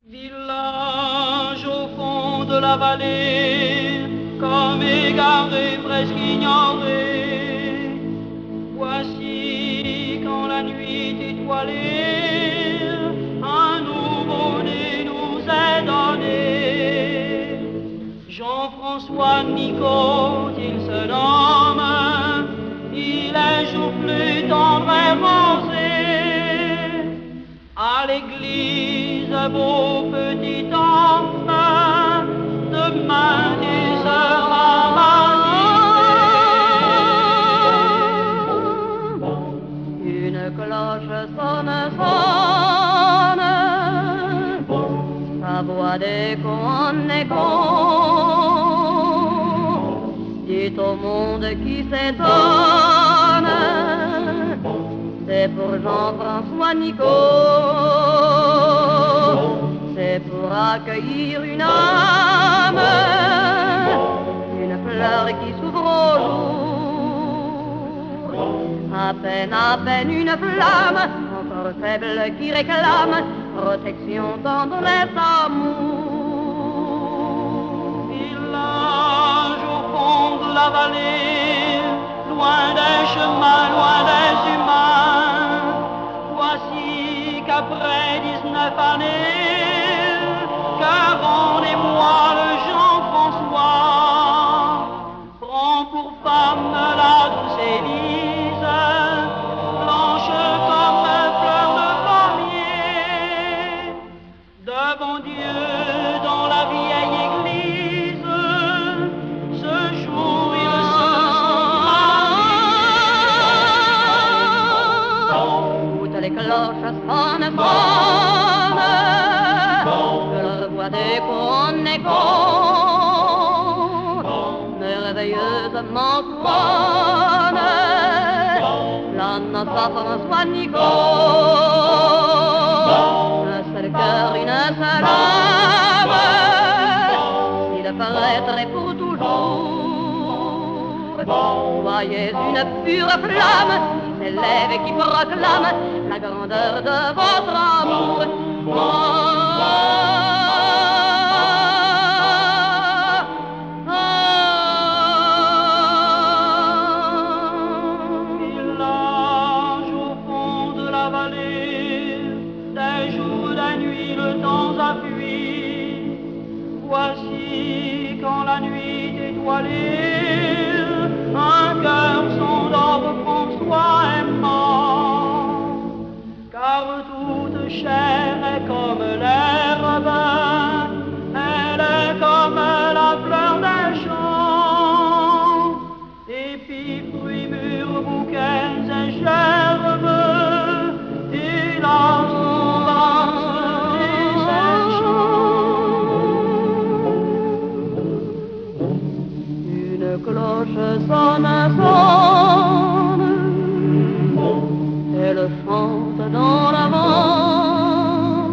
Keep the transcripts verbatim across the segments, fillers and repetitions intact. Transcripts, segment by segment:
Village au fond de la vallée, comme égaré, presque ignoré. Voici quand la nuit étoilée, un nouveau-né nous est donné. Jean-François Nicot, il se nomme, il est jour plus tendre et rosé. À l'église, beau petit enfant, demain tu seras baptisé. Une cloche sonne, sonne, sa voix d'écho en écho, dit au monde qui s'étonne, c'est pour Jean-François Nicot, c'est pour accueillir une âme, une fleur qui s'ouvre au jour, à peine, à peine une flamme, encore faible qui réclame protection, tendresse, amour. Village au fond de la vallée, loin des chemins, loin des humains, voici qu'après dix-neuf années, qu'avant les mois le Jean-François prend pour femme la douce Élise, blanche comme fleur de pommier, devant Dieu dans la vieille église, ce jour il se les cloches sonnent, sonnent, que leur voix d'écho en écho, merveilleusement sonne, la notre François Nicot, un seul cœur, une seule âme, il paraîtrait pour toujours, soyez une pure flamme, s'élève et qui proclame la grandeur de votre amour. Oh, oh, oh. Village au fond de la vallée, des jours, des nuits, le temps a fui. Voici quand la nuit étoilée, un cœur s'endort, François est mort, car toute chair est comme l'herbe, elle est comme la fleur des champs, épis, fruits, mûrs, bouquets et gerbes, et la souveraine et ses chants. Une cloche sonne, sonne, elle chante dans l'avant,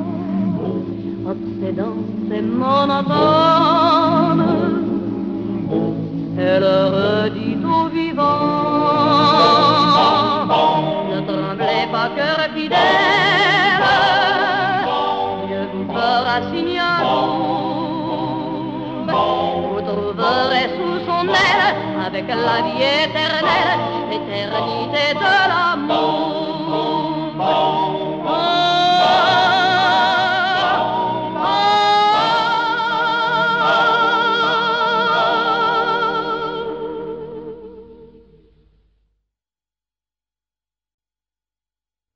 obsédante et monotone, elle redit aux vivants, ne tremblez pas, cœur fidèle, Dieu vous fera signe amour, vous trouverez sous son aile, avec la vie éternelle, l'éternité de l'amour.